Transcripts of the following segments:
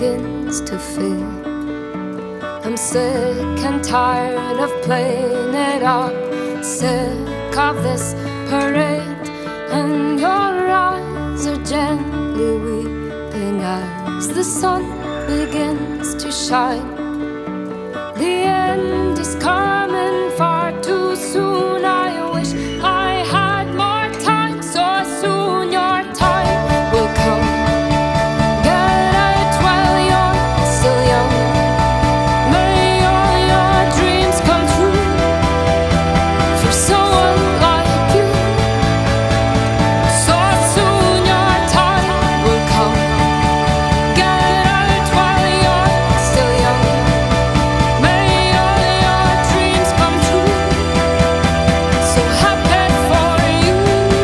begins to feel. I'm sick and tired of playing it up, sick of this parade, and your eyes are gently weeping as the sun begins to shine. The end is coming far too soon. I wish I had more time, so soon your time will come. Get out while you're still young. May all your dreams come true for someone like you. So soon your time will come. Get out while you're still young. May all your dreams come true. So happy for you.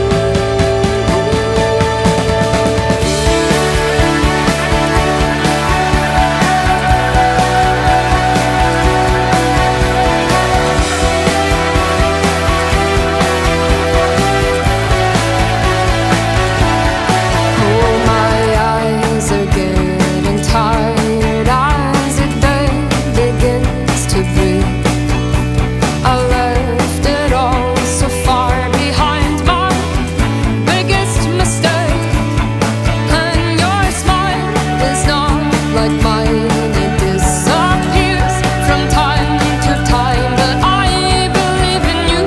Oh, my eyes are getting tired as the day begins to breathe. I left it all so far behind, my biggest mistake. And your smile is not like mine, it disappears from time to time. But I believe in you,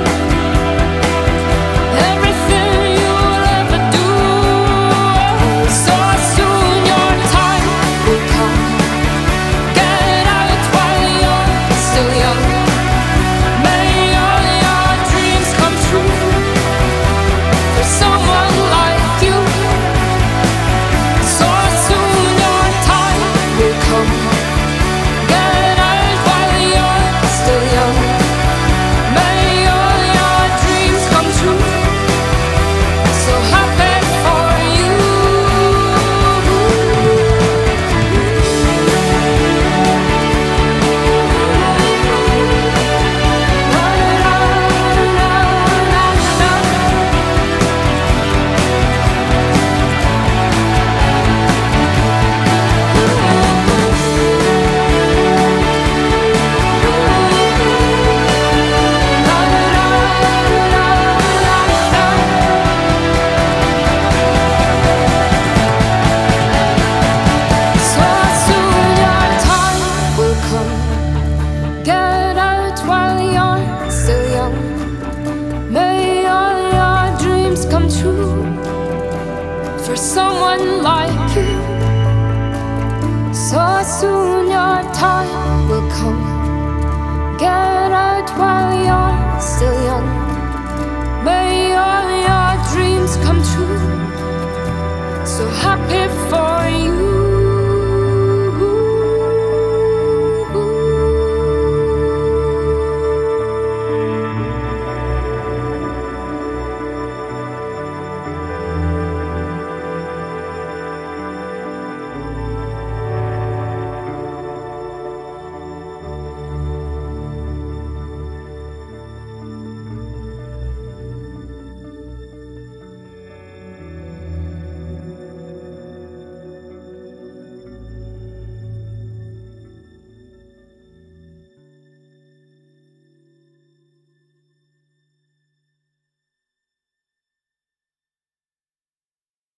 everything you'll ever do. So soon your time will come. Get out while you're still young. May all your dreams come true for someone like you. So soon your time will come. Get out while you're still young. May all your dreams come true. So happy for you. So soon your time will come. Get out while you're still young. May all your dreams come true for someone like you. So soon your time will come. Get